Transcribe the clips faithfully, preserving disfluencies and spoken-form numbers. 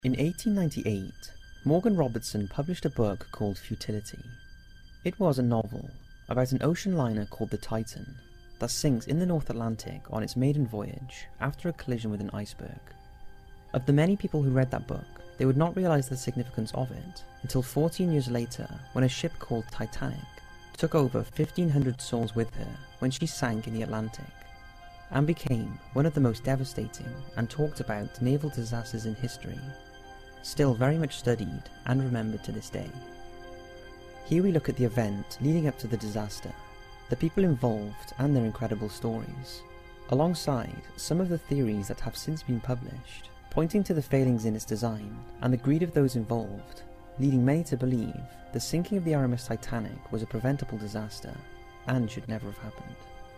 In eighteen ninety-eight, Morgan Robertson published a book called Futility. It was a novel about an ocean liner called the Titan that sinks in the North Atlantic on its maiden voyage after a collision with an iceberg. Of the many people who read that book, they would not realise the significance of it until fourteen years later, when a ship called Titanic took over fifteen hundred souls with her when she sank in the Atlantic, and became one of the most devastating and talked about naval disasters in history, still very much studied and remembered to this day. Here we look at the event leading up to the disaster, the people involved and their incredible stories, alongside some of the theories that have since been published, pointing to the failings in its design and the greed of those involved, leading many to believe the sinking of the R M S Titanic was a preventable disaster and should never have happened.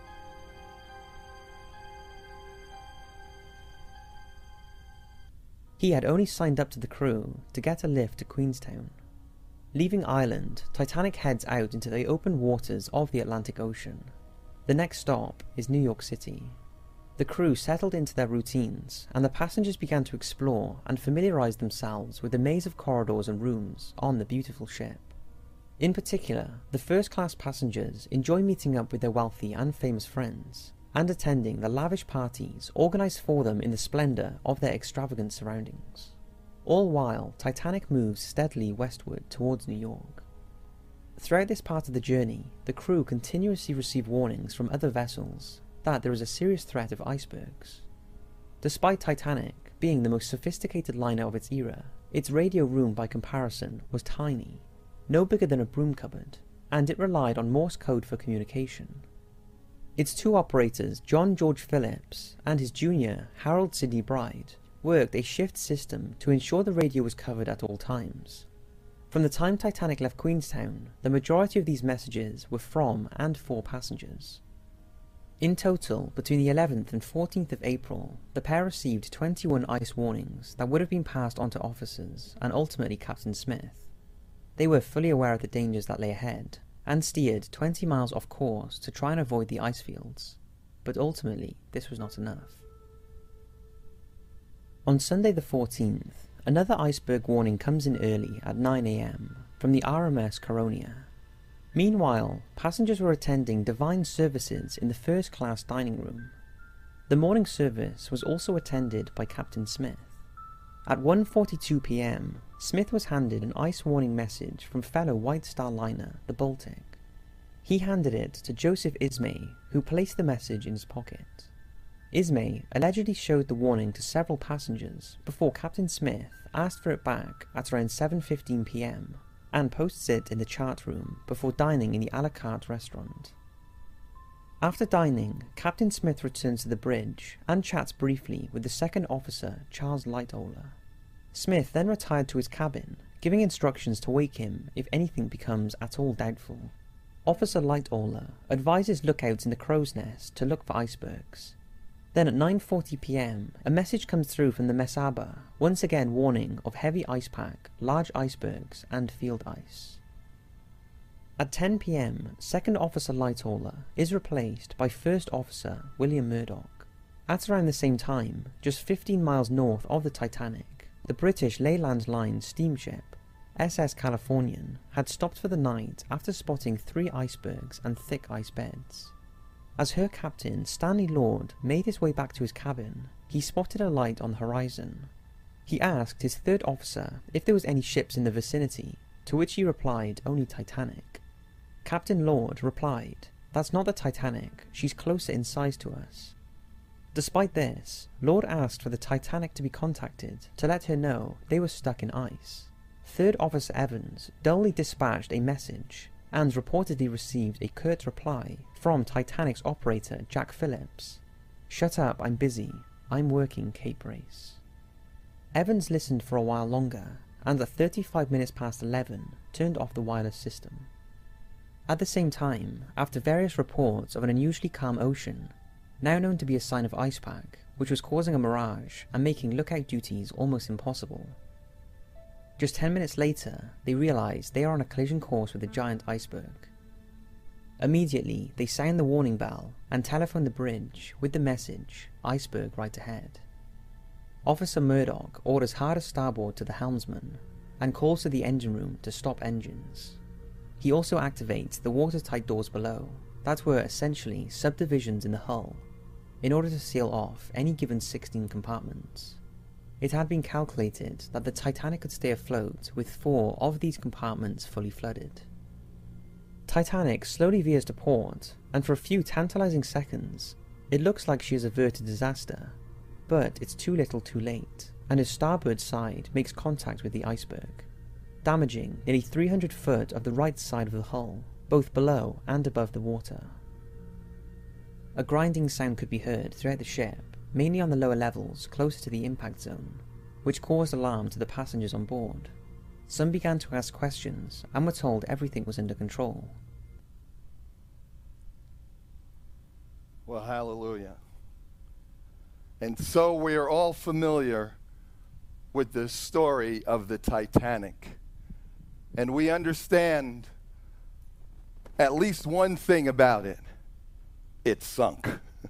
He had only signed up to the crew to get a lift to Queenstown. Leaving Ireland, Titanic heads out into the open waters of the Atlantic Ocean. The next stop is New York City. The crew settled into their routines, and the passengers began to explore and familiarise themselves with the maze of corridors and rooms on the beautiful ship. In particular, the first-class passengers enjoy meeting up with their wealthy and famous friends, and attending the lavish parties organised for them in the splendour of their extravagant surroundings. All while, Titanic moves steadily westward towards New York. Throughout this part of the journey, the crew continuously receive warnings from other vessels that there is a serious threat of icebergs. Despite Titanic being the most sophisticated liner of its era, its radio room by comparison was tiny, no bigger than a broom cupboard, and it relied on Morse code for communication. Its two operators, John George Phillips and his junior, Harold Sidney Bride, worked a shift system to ensure the radio was covered at all times. From the time Titanic left Queenstown, the majority of these messages were from and for passengers. In total, between the eleventh and fourteenth of April, the pair received twenty-one ice warnings that would have been passed on to officers and ultimately Captain Smith. They were fully aware of the dangers that lay ahead, and steered twenty miles off course to try and avoid the ice fields, but ultimately this was not enough. On Sunday the fourteenth, another iceberg warning comes in early at nine a m from the R M S Caronia. Meanwhile, passengers were attending divine services in the first-class dining room. The morning service was also attended by Captain Smith. At one forty-two p m, Smith was handed an ice warning message from fellow White Star liner, the Baltic. He handed it to Joseph Ismay, who placed the message in his pocket. Ismay allegedly showed the warning to several passengers before Captain Smith asked for it back at around seven fifteen p m and posts it in the chart room before dining in the a la carte restaurant. After dining, Captain Smith returns to the bridge and chats briefly with the second officer, Charles Lightoller. Smith then retired to his cabin, giving instructions to wake him if anything becomes at all doubtful. Officer Lightoller advises lookouts in the crow's nest to look for icebergs. Then at nine forty p m, a message comes through from the Mesaba, once again warning of heavy ice pack, large icebergs, and field ice. At ten p m, Second Officer Lightoller is replaced by First Officer William Murdoch. At around the same time, just fifteen miles north of the Titanic, the British Leyland Line steamship, S S Californian, had stopped for the night after spotting three icebergs and thick ice beds. As her captain, Stanley Lord, made his way back to his cabin, he spotted a light on the horizon. He asked his third officer if there was any ships in the vicinity, to which he replied only Titanic. Captain Lord replied, "That's not the Titanic, she's closer in size to us." Despite this, Lord asked for the Titanic to be contacted to let her know they were stuck in ice. Third Officer Evans dully dispatched a message and reportedly received a curt reply from Titanic's operator Jack Phillips. "Shut up, I'm busy. I'm working Cape Race." Evans listened for a while longer, and at thirty-five minutes past eleven, turned off the wireless system. At the same time, after various reports of an unusually calm ocean, now known to be a sign of ice pack, which was causing a mirage and making lookout duties almost impossible, just ten minutes later, they realise they are on a collision course with a giant iceberg. Immediately, they sound the warning bell and telephone the bridge with the message, "Iceberg right ahead." Officer Murdoch orders hard as starboard to the helmsman and calls to the engine room to stop engines. He also activates the watertight doors below that were essentially subdivisions in the hull in order to seal off any given sixteen compartments. It had been calculated that the Titanic could stay afloat with four of these compartments fully flooded. Titanic slowly veers to port, and for a few tantalizing seconds, it looks like she has averted disaster, but it's too little too late, and her starboard side makes contact with the iceberg, damaging nearly three hundred foot of the right side of the hull, both below and above the water. A grinding sound could be heard throughout the ship, mainly on the lower levels closer to the impact zone, which caused alarm to the passengers on board. Some began to ask questions and were told everything was under control. Well, hallelujah. And so we are all familiar with the story of the Titanic. And we understand at least one thing about it. It sunk.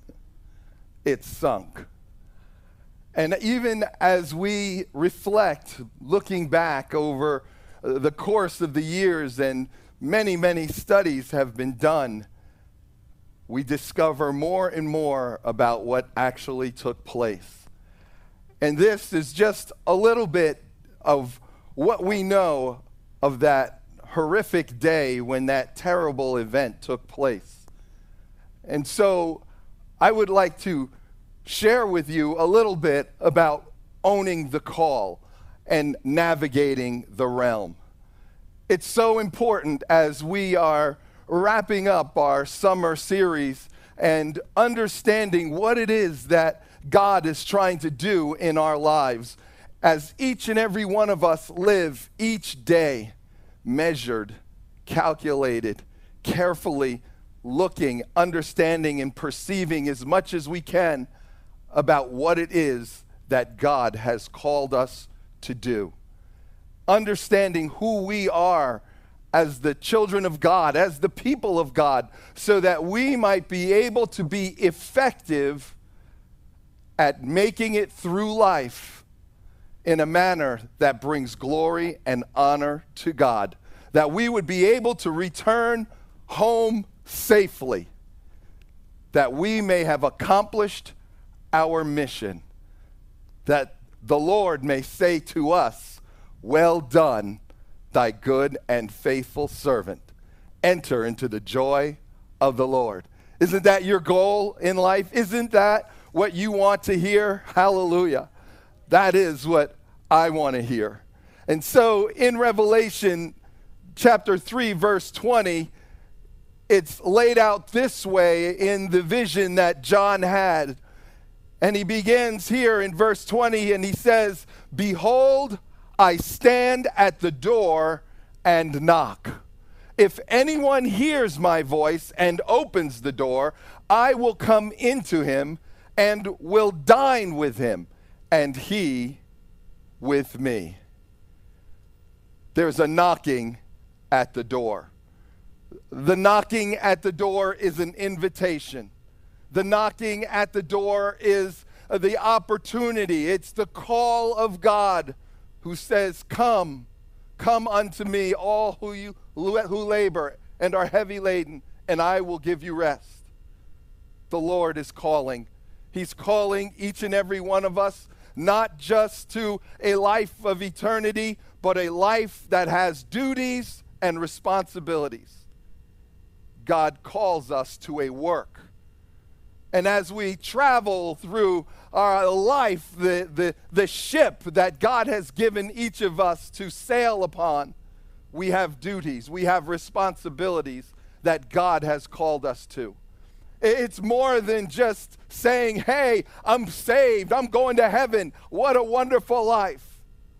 It sunk. And even as we reflect, looking back over the course of the years, and many, many studies have been done, we discover more and more about what actually took place. And this is just a little bit of what we know of that horrific day when that terrible event took place. And so I would like to share with you a little bit about owning the call and navigating the realm. It's so important as we are wrapping up our summer series and understanding what it is that God is trying to do in our lives as each and every one of us live each day measured, calculated, carefully looking, understanding, and perceiving as much as we can about what it is that God has called us to do. Understanding who we are as the children of God, as the people of God, so that we might be able to be effective at making it through life in a manner that brings glory and honor to God. That we would be able to return home safely, that we may have accomplished our mission, that the Lord may say to us, "Well done, thy good and faithful servant. Enter into the joy of the Lord." Isn't that your goal in life? Isn't that what you want to hear? Hallelujah. That is what I want to hear. And so in Revelation chapter three, verse twenty, it's laid out this way in the vision that John had. And he begins here in verse twenty, and he says, "Behold, I stand at the door and knock. If anyone hears my voice and opens the door, I will come into him and will dine with him, and he with me." There's a knocking at the door. The knocking at the door is an invitation. The knocking at the door is the opportunity. It's the call of God who says, "Come, come unto me, all who you who labor and are heavy laden, and I will give you rest." The Lord is calling. He's calling each and every one of us, not just to a life of eternity, but a life that has duties and responsibilities. God calls us to a work. And as we travel through our life, the, the, the ship that God has given each of us to sail upon, we have duties, we have responsibilities that God has called us to. It's more than just saying, "Hey, I'm saved, I'm going to heaven, what a wonderful life."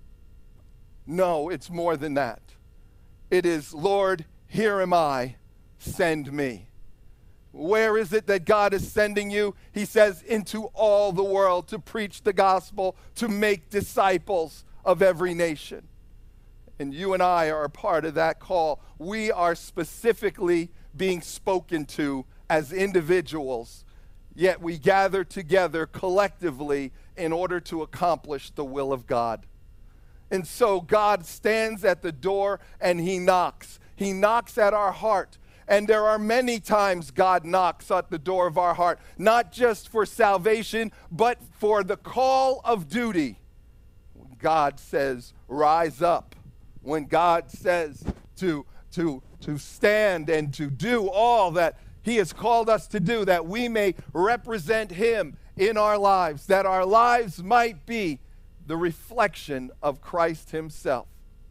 No, it's more than that. It is, "Lord, here am I, send me." Where is it that God is sending you? He says, into all the world to preach the gospel, to make disciples of every nation. And you and I are a part of that call. We are specifically being spoken to as individuals, yet we gather together collectively in order to accomplish the will of God. And so God stands at the door and he knocks. He knocks at our heart. And there are many times God knocks at the door of our heart, not just for salvation, but for the call of duty. When God says, rise up. When God says to, to, to stand and to do all that he has called us to do, that we may represent him in our lives, that our lives might be the reflection of Christ himself.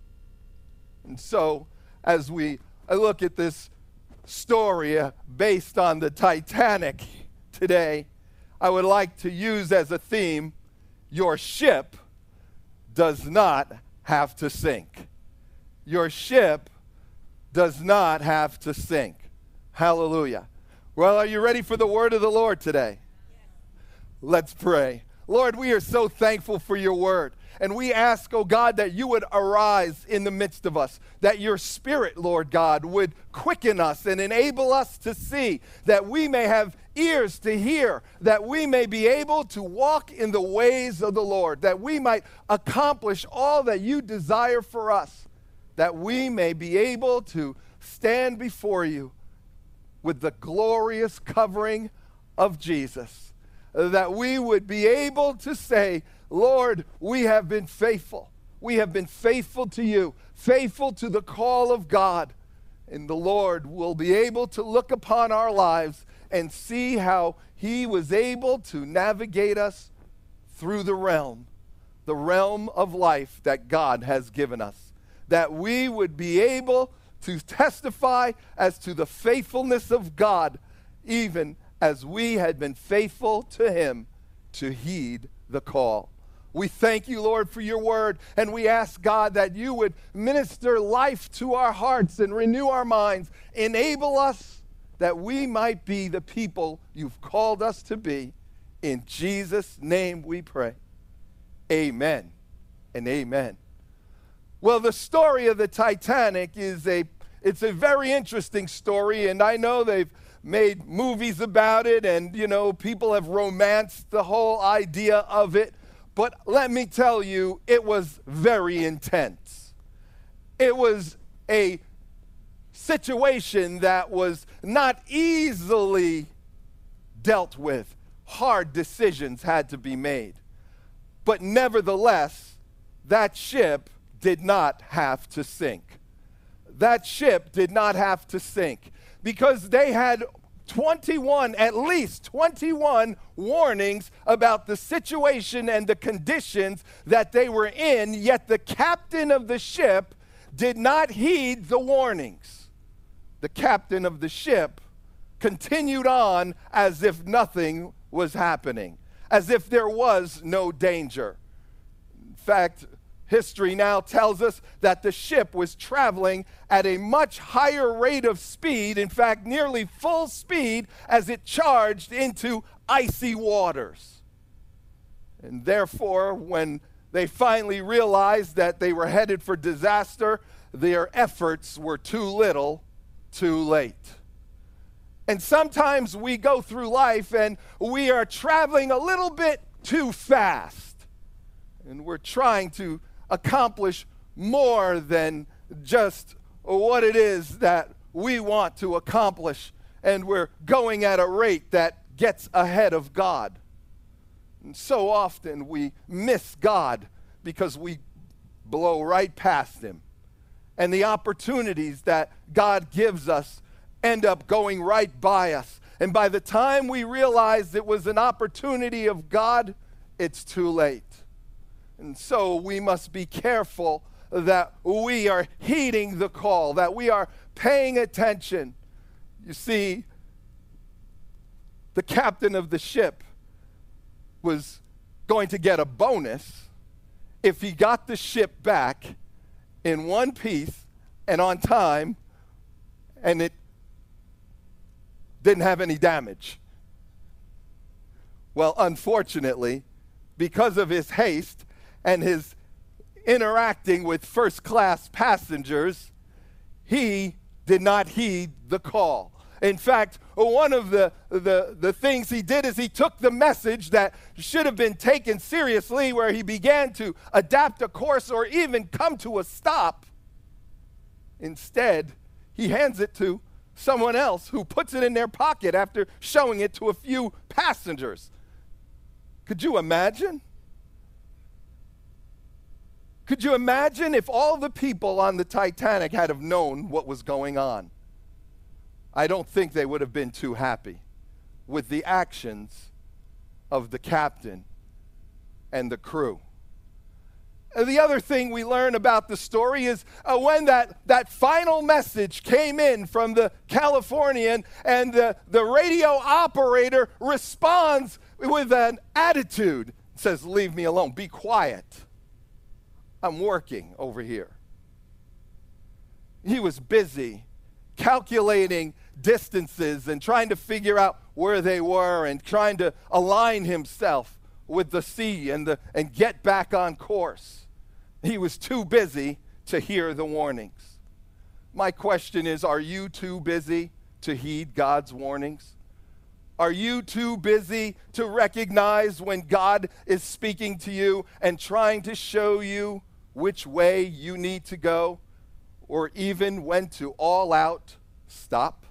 And so, as we look at this story uh, based on the Titanic today, I would like to use as a theme, your ship does not have to sink. Your ship does not have to sink. Hallelujah. Well, are you ready for the word of the Lord today? Let's pray. Lord, we are so thankful for your word. And we ask, oh God, that you would arise in the midst of us, that your spirit, Lord God, would quicken us and enable us to see, that we may have ears to hear, that we may be able to walk in the ways of the Lord, that we might accomplish all that you desire for us, that we may be able to stand before you with the glorious covering of Jesus, that we would be able to say, Lord, we have been faithful. We have been faithful to you, faithful to the call of God. And the Lord will be able to look upon our lives and see how he was able to navigate us through the realm, the realm of life that God has given us, that we would be able to testify as to the faithfulness of God, even as we had been faithful to him to heed the call. We thank you, Lord, for your word, and we ask, God, that you would minister life to our hearts and renew our minds. Enable us that we might be the people you've called us to be. In Jesus' name we pray. Amen and amen. Well, the story of the Titanic is a, it's a very interesting story, and I know they've made movies about it, and, you know, people have romanced the whole idea of it. But let me tell you, it was very intense. It was a situation that was not easily dealt with. Hard decisions had to be made. But nevertheless, that ship did not have to sink. That ship did not have to sink because they had twenty-one, at least twenty-one warnings about the situation and the conditions that they were in, yet the captain of the ship did not heed the warnings. The captain of the ship continued on as if nothing was happening, as if there was no danger. In fact, history now tells us that the ship was traveling at a much higher rate of speed, in fact, nearly full speed, as it charged into icy waters. And therefore, when they finally realized that they were headed for disaster, their efforts were too little, too late. And sometimes we go through life and we are traveling a little bit too fast. And we're trying to accomplish more than just what it is that we want to accomplish, and we're going at a rate that gets ahead of God. And so often we miss God because we blow right past him, and the opportunities that God gives us end up going right by us, and by the time we realize it was an opportunity of God, it's too late. And so we must be careful that we are heeding the call, that we are paying attention. You see, the captain of the ship was going to get a bonus if he got the ship back in one piece and on time, and it didn't have any damage. Well, unfortunately, because of his haste and his interacting with first-class passengers, he did not heed the call. In fact, one of the, the, the things he did is he took the message that should have been taken seriously, where he began to adapt a course or even come to a stop. Instead, he hands it to someone else who puts it in their pocket after showing it to a few passengers. Could you imagine? Could you imagine if all the people on the Titanic had have known what was going on? I don't think they would have been too happy with the actions of the captain and the crew. And the other thing we learn about the story is uh, when that, that final message came in from the Californian, and the, the radio operator responds with an attitude, says, "Leave me alone, be quiet. I'm working over here." He was busy calculating distances and trying to figure out where they were and trying to align himself with the sea and, the, and get back on course. He was too busy to hear the warnings. My question is, are you too busy to heed God's warnings? Are you too busy to recognize when God is speaking to you and trying to show you which way you need to go, or even when to all out stop?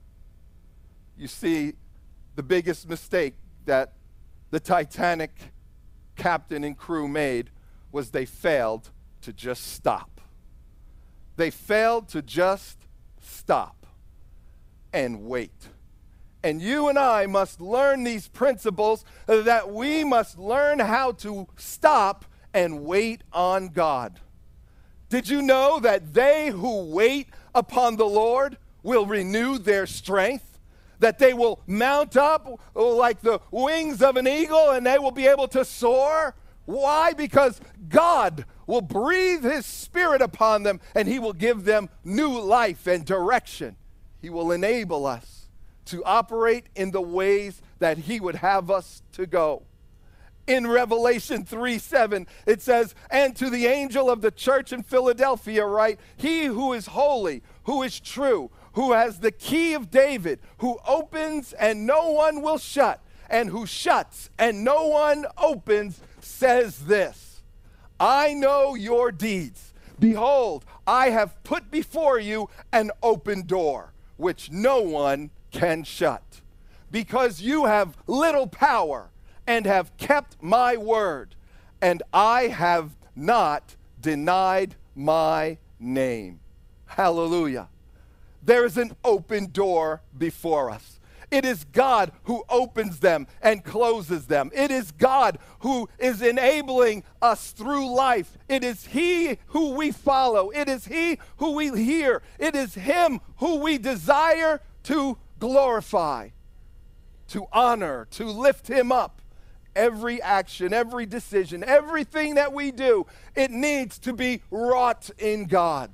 You see, the biggest mistake that the Titanic captain and crew made was they failed to just stop. They failed to just stop and wait. And you and I must learn these principles, that we must learn how to stop and wait on God. Did you know that they who wait upon the Lord will renew their strength? That they will mount up like the wings of an eagle and they will be able to soar? Why? Because God will breathe his Spirit upon them and he will give them new life and direction. He will enable us to operate in the ways that he would have us to go. In Revelation three seven, it says, "And to the angel of the church in Philadelphia write, he who is holy, who is true, who has the key of David, who opens and no one will shut, and who shuts and no one opens, says this: I know your deeds. Behold, I have put before you an open door, which no one can shut. Because you have little power, and have kept my word, and I have not denied my name." Hallelujah. There is an open door before us. It is God who opens them and closes them. It is God who is enabling us through life. It is he who we follow. It is he who we hear. It is him who we desire to glorify, to honor, to lift him up. Every action, every decision, everything that we do, it needs to be wrought in God.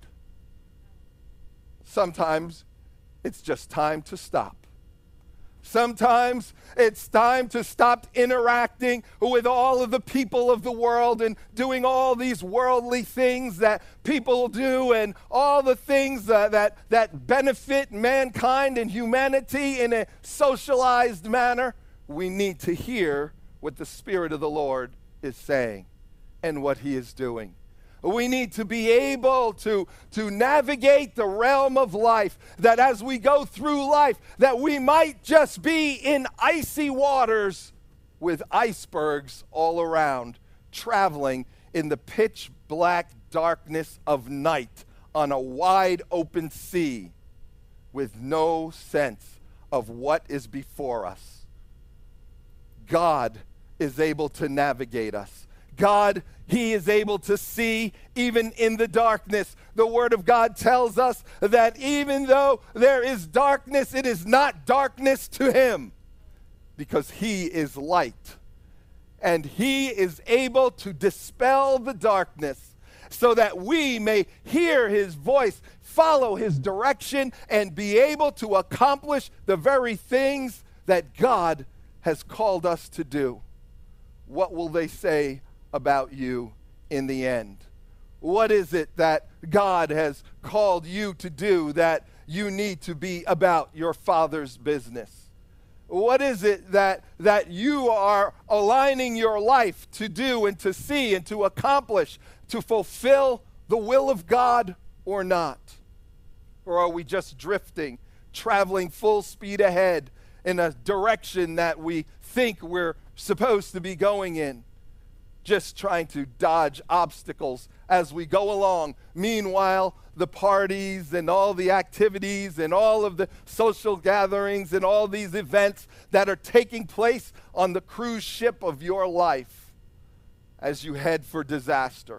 Sometimes it's just time to stop. Sometimes it's time to stop interacting with all of the people of the world and doing all these worldly things that people do, and all the things uh, that, that benefit mankind and humanity in a socialized manner. We need to hear what the Spirit of the Lord is saying and what he is doing. We need to be able to, to navigate the realm of life, that as we go through life, that we might just be in icy waters with icebergs all around, traveling in the pitch black darkness of night on a wide open sea with no sense of what is before us. God is able to navigate us. God, he is able to see even in the darkness. The Word of God tells us that even though there is darkness, it is not darkness to him, because he is light. And he is able to dispel the darkness so that we may hear his voice, follow his direction, and be able to accomplish the very things that God has called us to do. What will they say about you in the end? What is it that God has called you to do that you need to be about your Father's business? What is it that, that you are aligning your life to do and to see and to accomplish, to fulfill the will of God or not? Or are we just drifting, traveling full speed ahead in a direction that we think we're supposed to be going in, just trying to dodge obstacles as we go along? Meanwhile, the parties and all the activities and all of the social gatherings and all these events that are taking place on the cruise ship of your life as you head for disaster.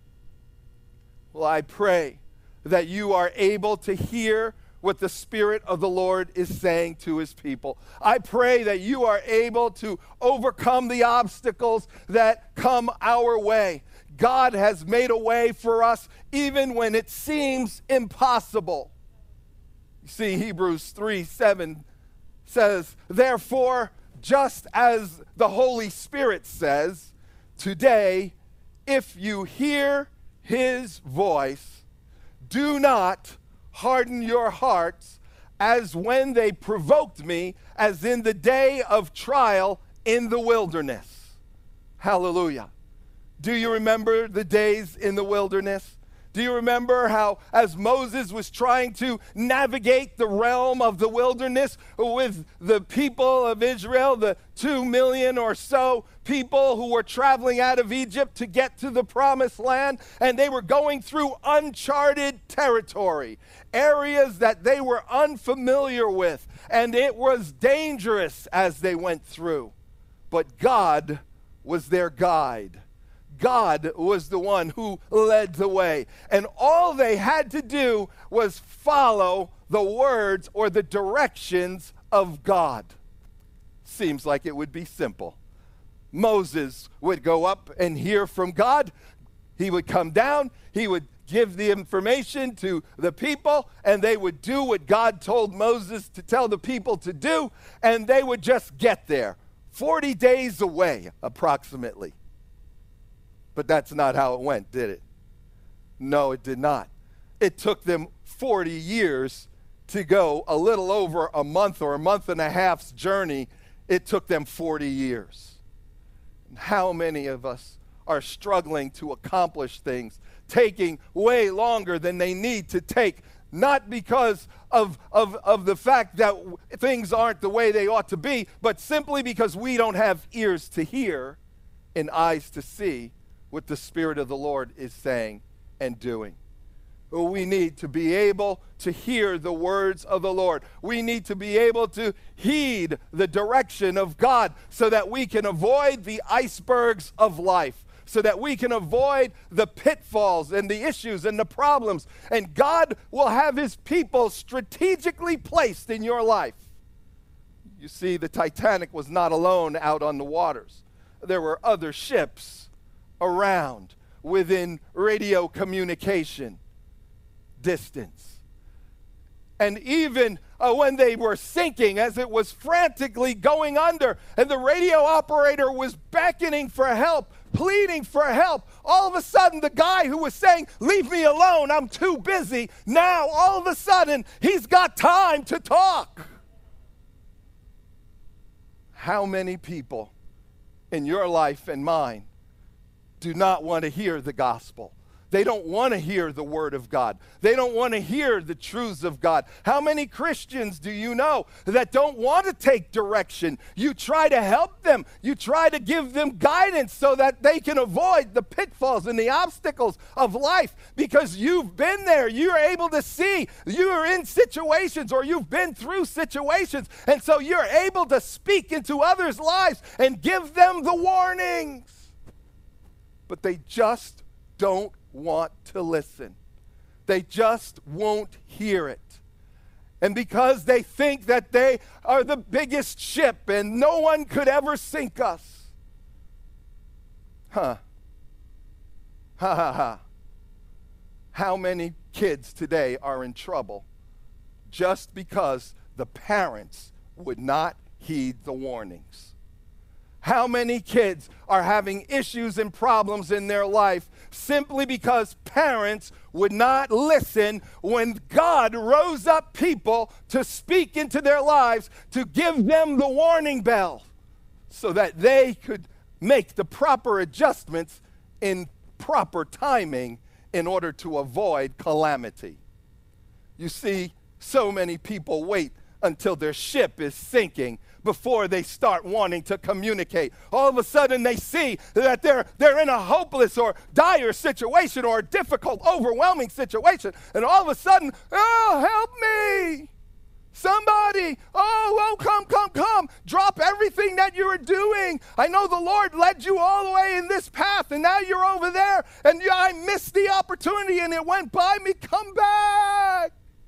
Well, I pray that you are able to hear what the Spirit of the Lord is saying to his people. I pray that you are able to overcome the obstacles that come our way. God has made a way for us even when it seems impossible. You see, Hebrews three seven says, therefore, just as the Holy Spirit says, today, if you hear his voice, do not harden your hearts as when they provoked me, as in the day of trial in the wilderness. Hallelujah. Do you remember the days in the wilderness? Do you remember how, as Moses was trying to navigate the realm of the wilderness with the people of Israel, the two million or so people who were traveling out of Egypt to get to the promised land, and they were going through uncharted territory, areas that they were unfamiliar with, and it was dangerous as they went through. But God was their guide. God was the one who led the way. And all they had to do was follow the words or the directions of God. Seems like it would be simple. Moses would go up and hear from God. He would come down. He would give the information to the people, and they would do what God told Moses to tell the people to do, and they would just get there. forty days away, approximately. But that's not how it went, did it? No, it did not. It took them forty years to go a little over a month or a month and a half's journey. It took them forty years. And how many of us are struggling to accomplish things, taking way longer than they need to take, not because of, of, of the fact that w- things aren't the way they ought to be, but simply because we don't have ears to hear and eyes to see what the Spirit of the Lord is saying and doing. We need to be able to hear the words of the Lord. We need to be able to heed the direction of God so that we can avoid the icebergs of life, so that we can avoid the pitfalls and the issues and the problems. And God will have his people strategically placed in your life. You see, the Titanic was not alone out on the waters. There were other ships around within radio communication distance. And even uh, when they were sinking, as it was frantically going under, and the radio operator was beckoning for help, pleading for help, all of a sudden the guy who was saying, leave me alone, I'm too busy, now all of a sudden he's got time to talk. How many people in your life and mine do not want to hear the gospel? They don't want to hear the word of God. They don't want to hear the truths of God. How many Christians do you know that don't want to take direction? You try to help them. You try to give them guidance so that they can avoid the pitfalls and the obstacles of life because you've been there. You're able to see. You're in situations or you've been through situations, and so you're able to speak into others' lives and give them the warnings. But they just don't want to listen. They just won't hear it. And because they think that they are the biggest ship and no one could ever sink us. Huh. Ha ha ha. How many kids today are in trouble just because the parents would not heed the warnings? How many kids are having issues and problems in their life simply because parents would not listen when God rose up people to speak into their lives, to give them the warning bell so that they could make the proper adjustments in proper timing in order to avoid calamity. You see, so many people wait until their ship is sinking before they start wanting to communicate. All of a sudden they see that they're, they're in a hopeless or dire situation or a difficult, overwhelming situation, and all of a sudden, oh, help me! Somebody, oh, oh, come, come, come. Drop everything that you were doing. I know the Lord led you all the way in this path, and now you're over there, and yeah, I missed the opportunity, and it went by me. Come back.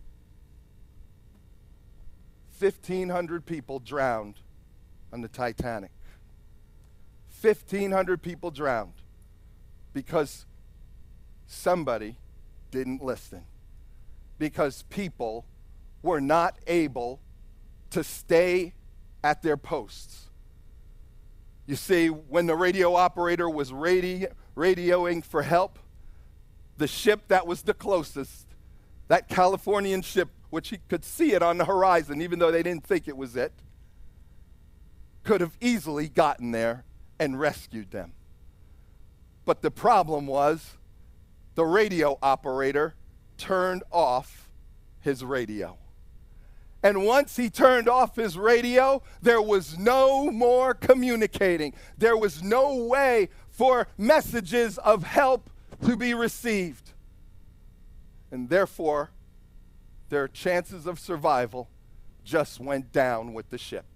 fifteen hundred people drowned on the Titanic. fifteen hundred people drowned because somebody didn't listen, because people were not able to stay at their posts. You see, when the radio operator was radi- radioing for help, the ship that was the closest, that Californian ship, which he could see it on the horizon, even though they didn't think it was it, could have easily gotten there and rescued them. But the problem was the radio operator turned off his radio. And once he turned off his radio, there was no more communicating. There was no way for messages of help to be received. And therefore, their chances of survival just went down with the ship.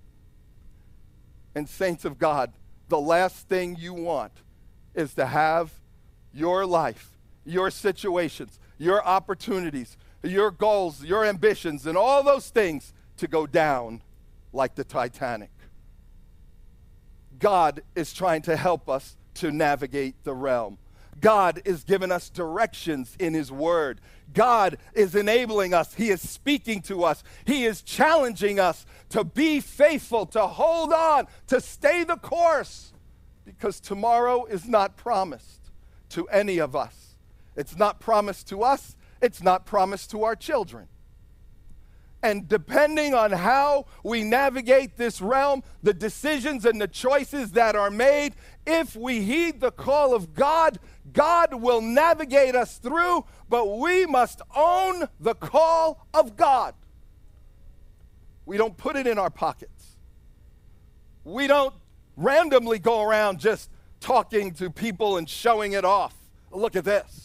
And saints of God, the last thing you want is to have your life, your situations, your opportunities, your goals, your ambitions, and all those things to go down like the Titanic. God is trying to help us to navigate the realm. God is giving us directions in His Word. God is enabling us. He is speaking to us. He is challenging us to be faithful, to hold on, to stay the course, because tomorrow is not promised to any of us. It's not promised to us. It's not promised to our children. And depending on how we navigate this realm, the decisions and the choices that are made, if we heed the call of God, God will navigate us through, but we must own the call of God. We don't put it in our pockets. We don't randomly go around just talking to people and showing it off. Look at this.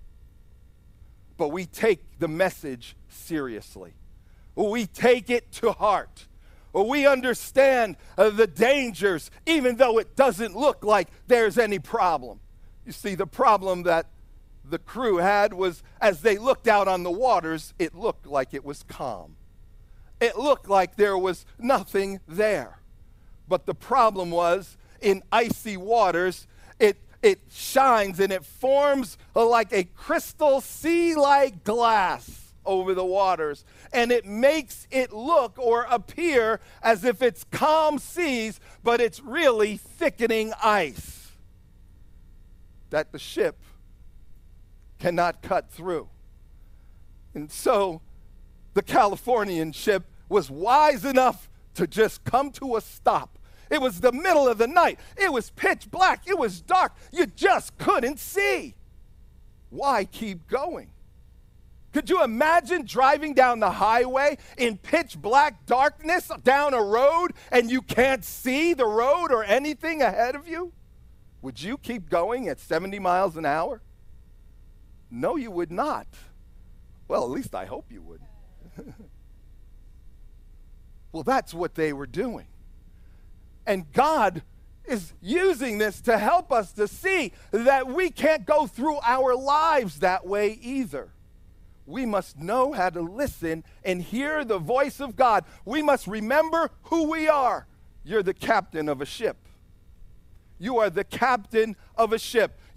But we take the message seriously. We take it to heart. We understand uh, the dangers, even though it doesn't look like there's any problem. You see, the problem that the crew had was, as they looked out on the waters, it looked like it was calm. It looked like there was nothing there. But the problem was, in icy waters, it It shines and it forms like a crystal sea-like glass over the waters. And it makes it look or appear as if it's calm seas, but it's really thickening ice that the ship cannot cut through. And so the Californian ship was wise enough to just come to a stop. It was the middle of the night. It was pitch black. It was dark. You just couldn't see. Why keep going? Could you imagine driving down the highway in pitch black darkness down a road and you can't see the road or anything ahead of you? Would you keep going at seventy miles an hour? No, you would not. Well, at least I hope you would. Well, that's what they were doing. And God is using this to help us to see that we can't go through our lives that way either. We must know how to listen and hear the voice of God. We must remember who we are. You're the captain of a ship. You are the captain of a ship.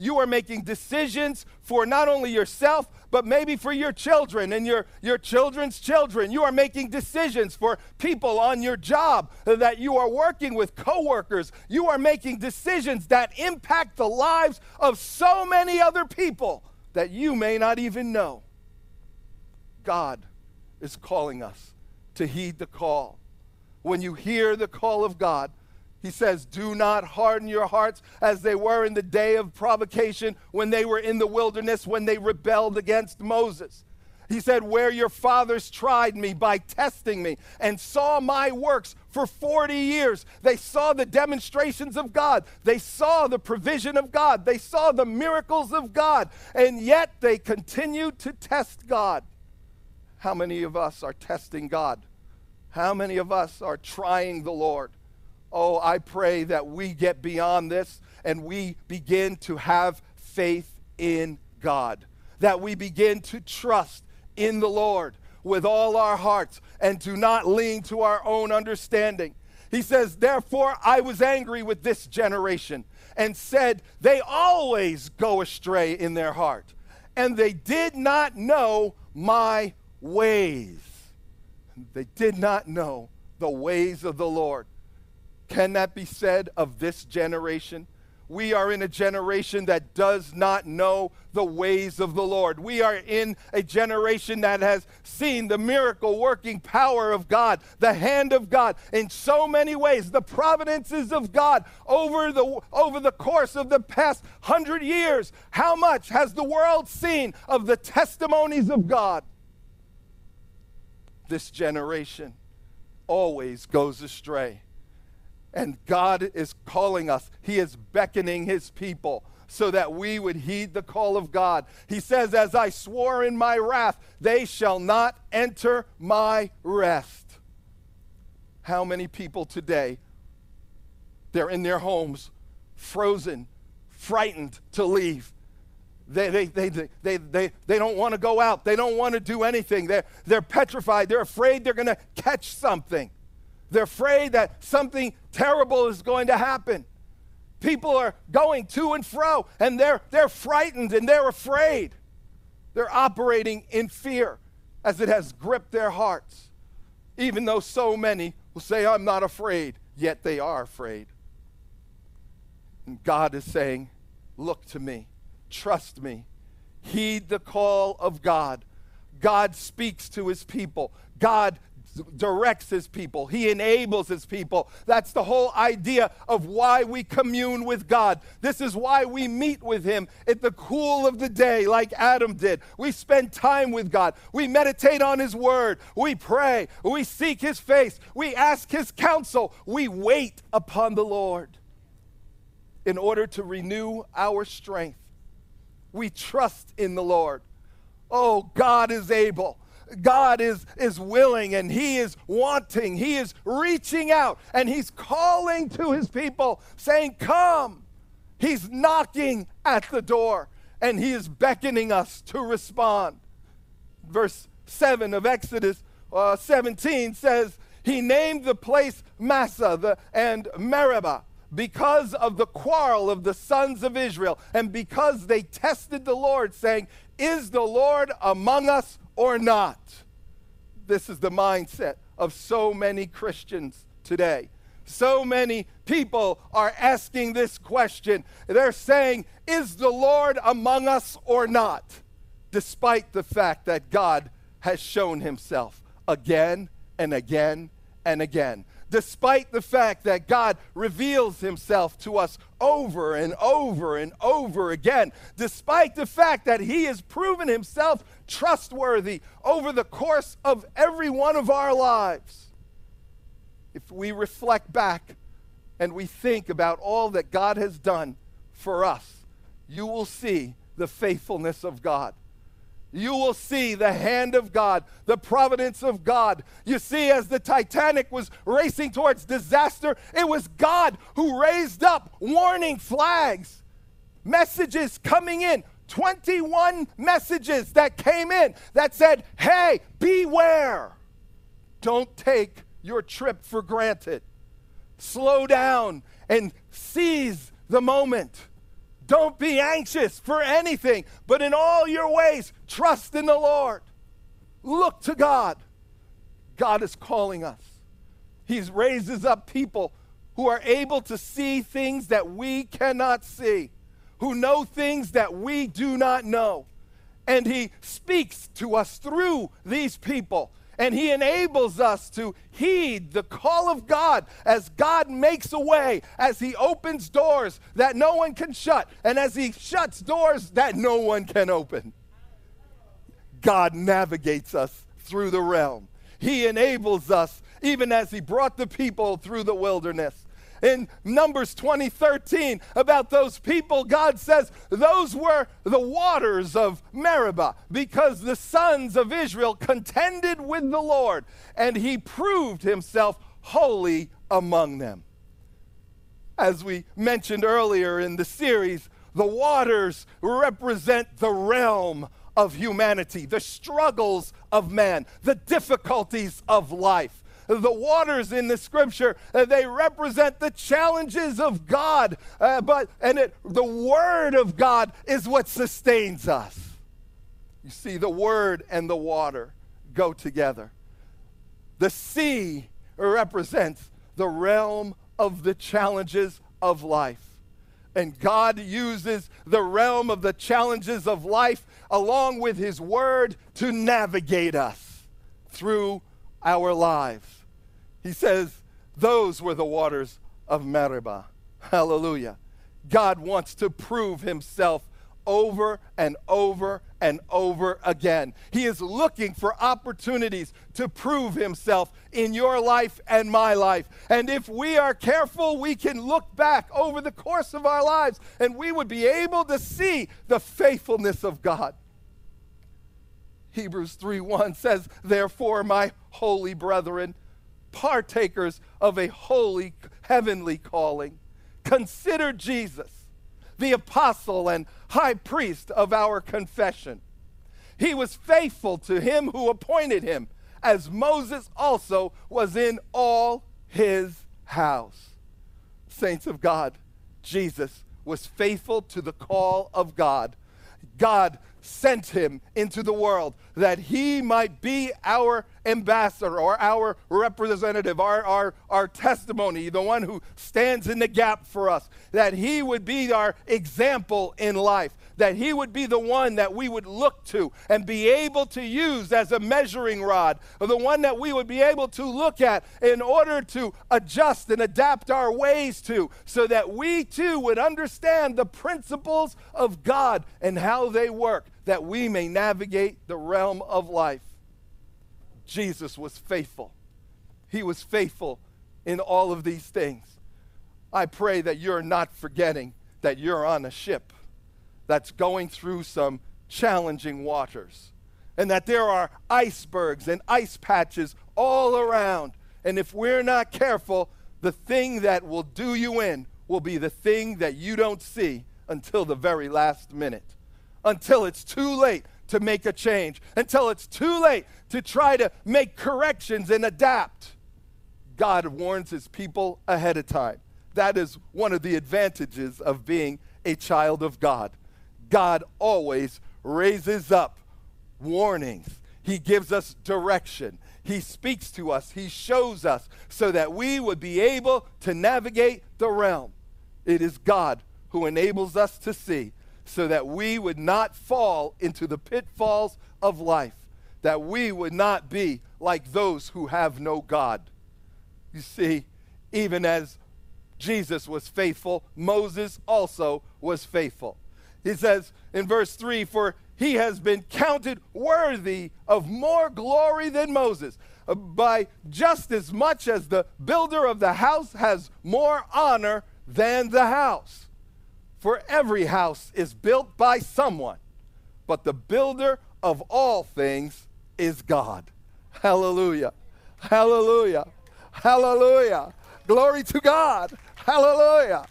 You are making decisions for not only yourself, but maybe for your children and your, your children's children. You are making decisions for people on your job that you are working with, coworkers. You are making decisions that impact the lives of so many other people that you may not even know. God is calling us to heed the call. When you hear the call of God, he says, do not harden your hearts as they were in the day of provocation when they were in the wilderness, when they rebelled against Moses. He said, where your fathers tried me by testing me and saw my works for forty years. They saw the demonstrations of God. They saw the provision of God. They saw the miracles of God. And yet they continued to test God. How many of us are testing God? How many of us are trying the Lord? Oh, I pray that we get beyond this and we begin to have faith in God, that we begin to trust in the Lord with all our hearts and do not lean to our own understanding. He says, therefore I was angry with this generation and said, they always go astray in their heart, and they did not know my ways. They did not know the ways of the Lord. Can that be said of this generation? We are in a generation that does not know the ways of the Lord. We are in a generation that has seen the miracle working power of God, the hand of God in so many ways, the providences of God over the, over the course of the past hundred years. How much has the world seen of the testimonies of God? This generation always goes astray. And God is calling us. He is beckoning his people so that we would heed the call of God. He says, as I swore in my wrath, they shall not enter my rest. How many people today, they're in their homes, frozen, frightened to leave. They, they, they, they, they, they, they don't want to go out. They don't want to do anything. They're, they're petrified. They're afraid they're going to catch something. They're afraid that something terrible is going to happen. People are going to and fro, and they're, they're frightened and they're afraid. They're operating in fear as it has gripped their hearts. Even though so many will say, I'm not afraid, yet they are afraid. And God is saying, look to me, trust me, heed the call of God. God speaks to his people. God directs his people. He enables his people. That's the whole idea of why we commune with God. This is why we meet with him at the cool of the day like Adam did. We spend time with God. We meditate on his word. We pray. We seek his face. We ask his counsel. We wait upon the Lord in order to renew our strength. We trust in the Lord. Oh, God is able. God is, is willing, and he is wanting. He is reaching out, and he's calling to his people, saying, come. He's knocking at the door, and he is beckoning us to respond. Verse seven of Exodus uh, seventeen says, he named the place Massah the, and Meribah because of the quarrel of the sons of Israel, and because they tested the Lord, saying, is the Lord among us or not? This is the mindset of so many Christians today. So many people are asking this question. They're saying, is the Lord among us or not? Despite the fact that God has shown himself again and again and again. Despite the fact that God reveals himself to us over and over and over again. Despite the fact that he has proven himself trustworthy over the course of every one of our lives. If we reflect back and we think about all that God has done for us, you will see the faithfulness of God. You will see the hand of God, the providence of God. You see, as the Titanic was racing towards disaster, it was God who raised up warning flags, messages coming in, twenty-one messages that came in that said, hey, beware. Don't take your trip for granted. Slow down and seize the moment. Don't be anxious for anything, but in all your ways, trust in the Lord. Look to God. God is calling us. He raises up people who are able to see things that we cannot see, who know things that we do not know. And he speaks to us through these people. And he enables us to heed the call of God as God makes a way, as he opens doors that no one can shut, and as he shuts doors that no one can open. God navigates us through the realm. He enables us, even as he brought the people through the wilderness. In Numbers twenty thirteen, about those people, God says, those were the waters of Meribah, because the sons of Israel contended with the Lord, and he proved himself holy among them. As we mentioned earlier in the series, the waters represent the realm of humanity, the struggles of man, the difficulties of life. The waters in the scripture, uh, they represent the challenges of God, uh, but and it, the word of God is what sustains us. You see, the word and the water go together. The sea represents the realm of the challenges of life. And God uses the realm of the challenges of life along with his word to navigate us through our lives. He says, those were the waters of Meribah. Hallelujah. God wants to prove himself over and over and over again. He is looking for opportunities to prove himself in your life and my life. And if we are careful, we can look back over the course of our lives and we would be able to see the faithfulness of God. Hebrews three one says, therefore, my holy brethren, partakers of a holy heavenly calling, consider Jesus, the apostle and high priest of our confession. He was faithful to him who appointed him, as Moses also was in all his house. Saints of God, Jesus was faithful to the call of God. God sent him into the world that he might be our ambassador or our representative, our, our, our testimony, the one who stands in the gap for us, that he would be our example in life, that he would be the one that we would look to and be able to use as a measuring rod, or the one that we would be able to look at in order to adjust and adapt our ways to, so that we too would understand the principles of God and how they work, that we may navigate the realm of life. Jesus was faithful. He was faithful in all of these things. I pray that you're not forgetting that you're on a ship that's going through some challenging waters, and that there are icebergs and ice patches all around. And if we're not careful, the thing that will do you in will be the thing that you don't see until the very last minute, until it's too late to make a change, until it's too late to try to make corrections and adapt. God warns his people ahead of time. That is one of the advantages of being a child of God. God always raises up warnings. He gives us direction. He speaks to us. He shows us so that we would be able to navigate the realm. It is God who enables us to see, so that we would not fall into the pitfalls of life, that we would not be like those who have no God. You see, even as Jesus was faithful, Moses also was faithful. He says in verse three, for he has been counted worthy of more glory than Moses, uh, by just as much as the builder of the house has more honor than the house. For every house is built by someone, but the builder of all things is God. Hallelujah. Hallelujah. Hallelujah. Glory to God. Hallelujah.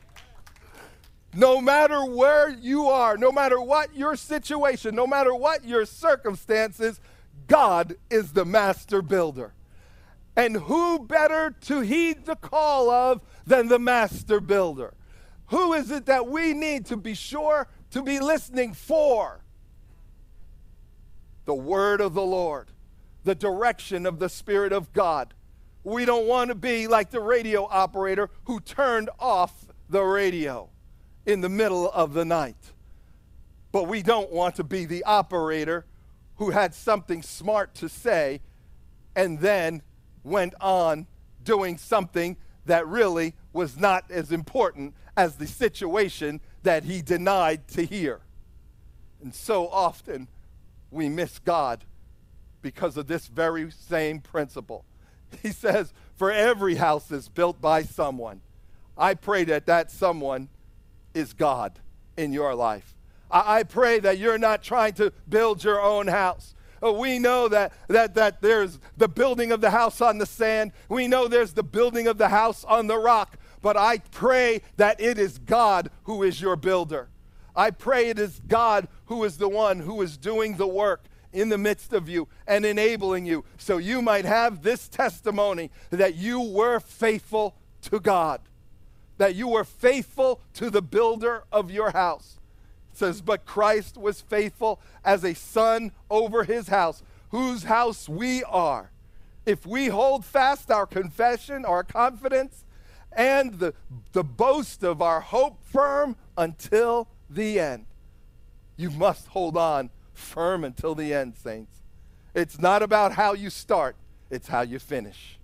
No matter where you are, no matter what your situation, no matter what your circumstances, God is the master builder. And who better to heed the call of than the master builder? Who is it that we need to be sure to be listening for? The word of the Lord, the direction of the Spirit of God. We don't want to be like the radio operator who turned off the radio in the middle of the night. But we don't want to be the operator who had something smart to say and then went on doing something that really was not as important as the situation that he denied to hear. And so often we miss God because of this very same principle. He says, for every house is built by someone. I pray that that someone is God in your life. I, I pray that you're not trying to build your own house. Uh, we know that, that, that there's the building of the house on the sand. We know there's the building of the house on the rock. But I pray that it is God who is your builder. I pray it is God who is the one who is doing the work in the midst of you and enabling you so you might have this testimony that you were faithful to God, that you were faithful to the builder of your house. It says, but Christ was faithful as a son over his house, whose house we are. If we hold fast our confession, our confidence, and the, the boast of our hope firm until the end. You must hold on firm until the end, saints. It's not about how you start, it's how you finish.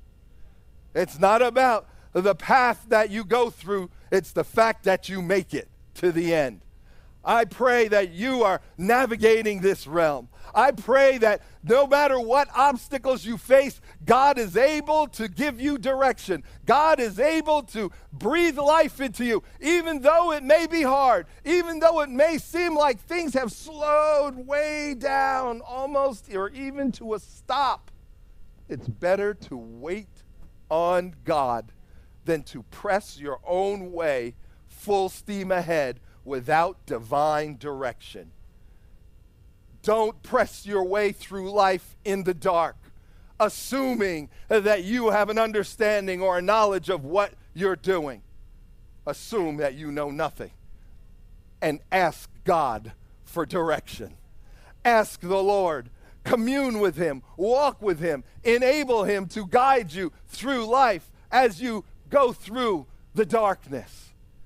It's not about the path that you go through, it's the fact that you make it to the end. I pray that you are navigating this realm. I pray that no matter what obstacles you face, God is able to give you direction. God is able to breathe life into you, even though it may be hard, even though it may seem like things have slowed way down, almost or even to a stop. It's better to wait on God than to press your own way full steam ahead without divine direction. Don't press your way through life in the dark, assuming that you have an understanding or a knowledge of what you're doing. Assume that you know nothing and ask God for direction. Ask the Lord. Commune with him. Walk with him. Enable him to guide you through life as you go through the darkness.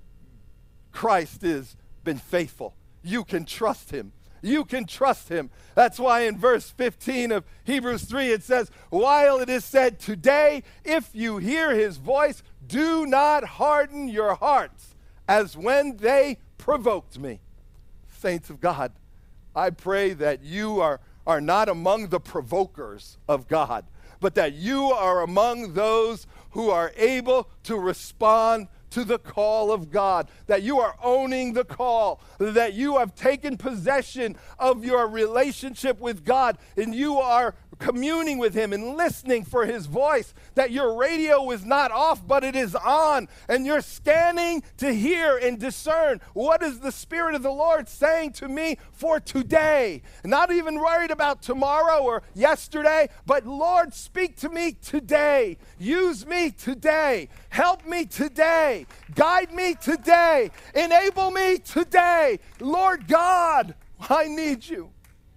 Christ has been faithful. You can trust him. You can trust him. That's why in verse fifteen of Hebrews three it says, while it is said today, if you hear his voice, do not harden your hearts as when they provoked me. Saints of God, I pray that you are, are not among the provokers of God, but that you are among those who are able to respond to the call of God, that you are owning the call, that you have taken possession of your relationship with God, and you are communing with him and listening for his voice, that your radio is not off, but it is on, and you're scanning to hear and discern what is the Spirit of the Lord saying to me for today. Not even worried about tomorrow or yesterday, but Lord, speak to me today. Use me today. Help me today. Guide me today. Enable me today. Lord God, I need you.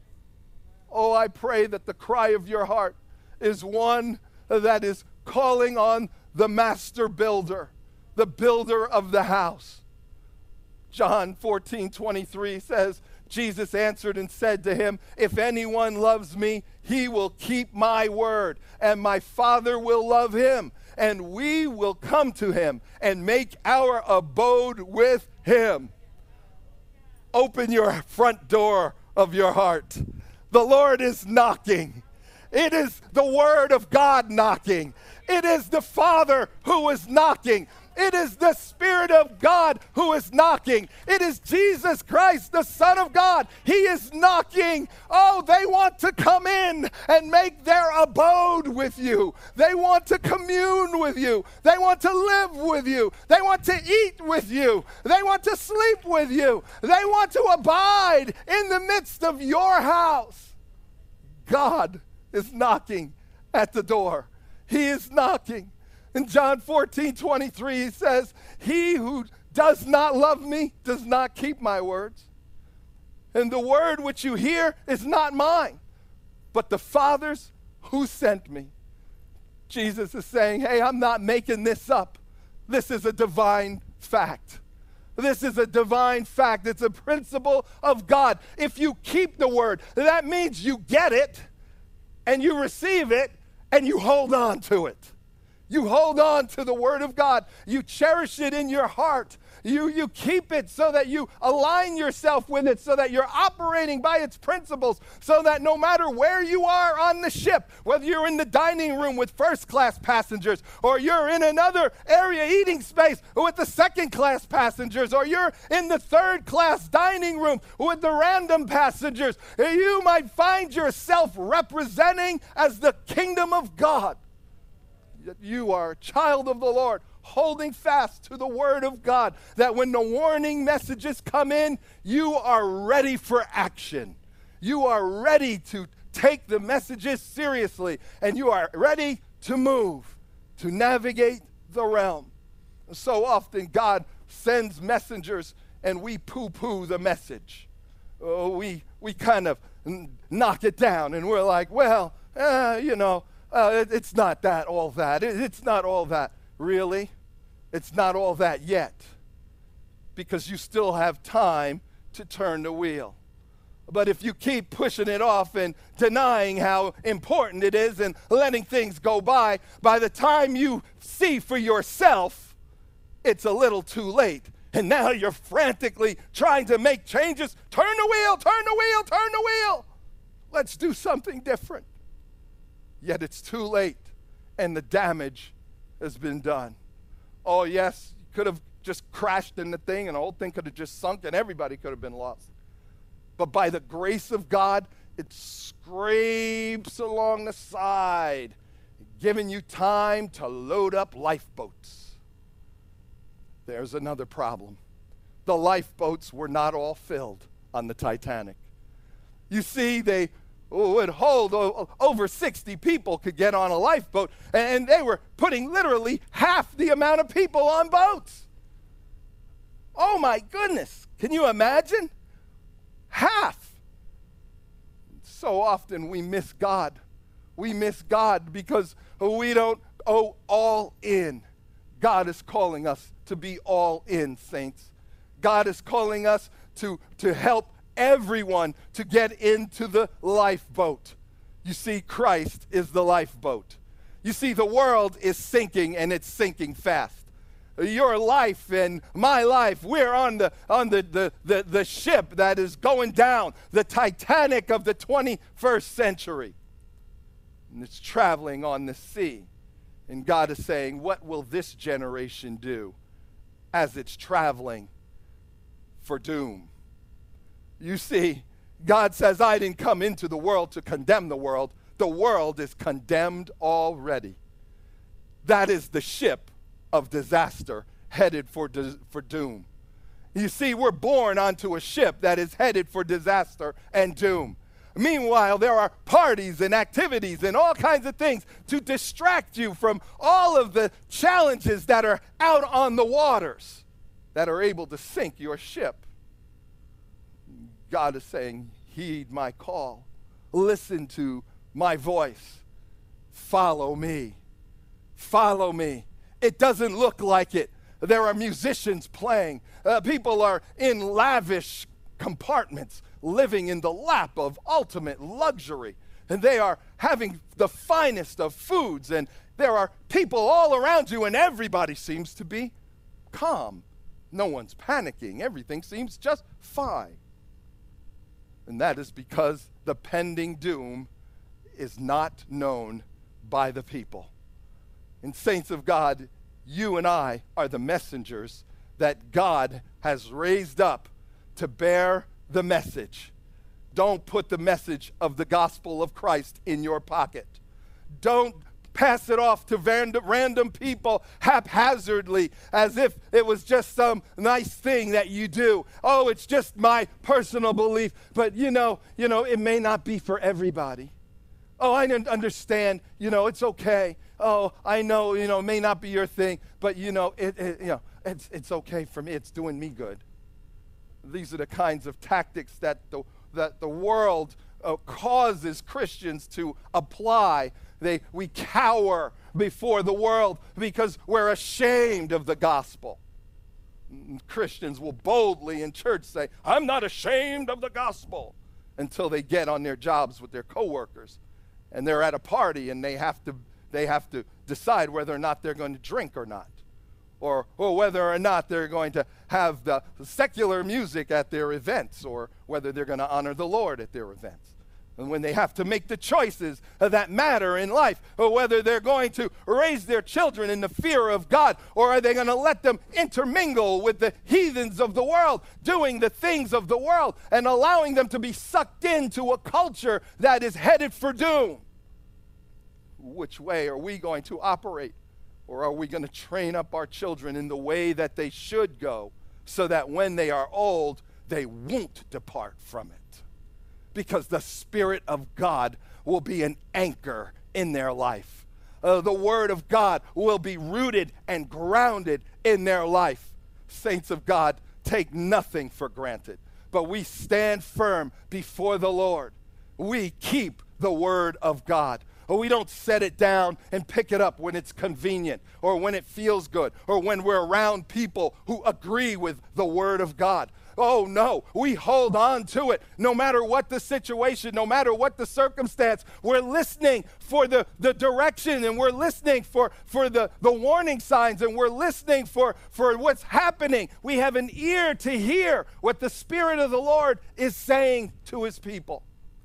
Oh, I pray that the cry of your heart is one that is calling on the master builder, the builder of the house. John fourteen twenty-three says, Jesus answered and said to him, if anyone loves me, he will keep my word, and my Father will love him, and we will come to him and make our abode with him. Open your front door of your heart. The Lord is knocking. It is the word of God knocking. It is the Father who is knocking. It is the Spirit of God who is knocking. It is Jesus Christ, the Son of God. He is knocking. Oh, they want to come in and make their abode with you. They want to commune with you. They want to live with you. They want to eat with you. They want to sleep with you. They want to abide in the midst of your house. God is knocking at the door. He is knocking. In John fourteen twenty-three, he says, he who does not love me does not keep my words. And the word which you hear is not mine, but the Father's who sent me. Jesus is saying, hey, I'm not making this up. This is a divine fact. This is a divine fact. It's a principle of God. If you keep the word, that means you get it and you receive it and you hold on to it. You hold on to the word of God. You cherish it in your heart. You, you keep it so that you align yourself with it, so that you're operating by its principles, so that no matter where you are on the ship, whether you're in the dining room with first-class passengers, or you're in another area eating space with the second-class passengers, or you're in the third-class dining room with the random passengers, you might find yourself representing as the kingdom of God. You are a child of the Lord, holding fast to the word of God, that when the warning messages come in, you are ready for action. You are ready to take the messages seriously, and you are ready to move, to navigate the realm. So often God sends messengers and we poo-poo the message. Oh, we, we kind of n- knock it down and we're like, well, uh, you know, uh, it, it's not that all that. It, it's not all that. Really? It's not all that yet, because you still have time to turn the wheel. But if you keep pushing it off and denying how important it is and letting things go by, by the time you see for yourself, it's a little too late. And now you're frantically trying to make changes. Turn the wheel, turn the wheel, turn the wheel. Let's do something different. Yet it's too late, and the damage has been done. Oh, yes, you could have just crashed in the thing and the whole thing could have just sunk and everybody could have been lost. But by the grace of God, it scrapes along the side, giving you time to load up lifeboats. There's another problem. The lifeboats were not all filled on the Titanic. You see, they would hold o- over sixty people could get on a lifeboat, and they were putting literally half the amount of people on boats. Oh my goodness, can you imagine? Half. So often we miss God. We miss God because we don't go all in. God is calling us to be all in, saints. God is calling us to, to help everyone to get into the lifeboat. You see, Christ is the lifeboat. You see, the world is sinking, and it's sinking fast. Your life and my life, we're on the on the, the, the, the ship that is going down, the Titanic of the twenty-first century. And it's traveling on the sea. And God is saying, what will this generation do as it's traveling for doom? You see, God says, I didn't come into the world to condemn the world. The world is condemned already. That is the ship of disaster headed for, di- for doom. You see, we're born onto a ship that is headed for disaster and doom. Meanwhile, there are parties and activities and all kinds of things to distract you from all of the challenges that are out on the waters that are able to sink your ship. God is saying, heed my call. Listen to my voice. Follow me. Follow me. It doesn't look like it. There are musicians playing. Uh, people are in lavish compartments, living in the lap of ultimate luxury. And they are having the finest of foods. And there are people all around you, and everybody seems to be calm. No one's panicking. Everything seems just fine. And that is because the pending doom is not known by the people. And saints of God, you and I are the messengers that God has raised up to bear the message. Don't put the message of the gospel of Christ in your pocket. Don't pass it off to random, random people haphazardly as if it was just some nice thing that you do. Oh, it's just my personal belief, but you know, you know, it may not be for everybody. Oh, I didn't understand, you know, it's okay. Oh, I know, you know, it may not be your thing, but you know, it, it you know, it's, it's okay for me. It's doing me good. These are the kinds of tactics that the, that the world uh, causes Christians to apply. They, we cower before the world because we're ashamed of the gospel. Christians will boldly in church say, I'm not ashamed of the gospel, until they get on their jobs with their coworkers and they're at a party and they have to they have to decide whether or not they're going to drink or not, or or whether or not they're going to have the secular music at their events, or whether they're going to honor the Lord at their events. And when they have to make the choices that matter in life, or whether they're going to raise their children in the fear of God, or are they going to let them intermingle with the heathens of the world, doing the things of the world, and allowing them to be sucked into a culture that is headed for doom? Which way are we going to operate? Or are we going to train up our children in the way that they should go, so that when they are old, they won't depart from it? Because the Spirit of God will be an anchor in their life. Uh, the Word of God will be rooted and grounded in their life. Saints of God, take nothing for granted, but we stand firm before the Lord. We keep the Word of God. We don't set it down and pick it up when it's convenient, or when it feels good, or when we're around people who agree with the Word of God. Oh, no, we hold on to it no matter what the situation, no matter what the circumstance. We're listening for the, the direction, and we're listening for, for the, the warning signs, and we're listening for, for what's happening. We have an ear to hear what the Spirit of the Lord is saying to his people.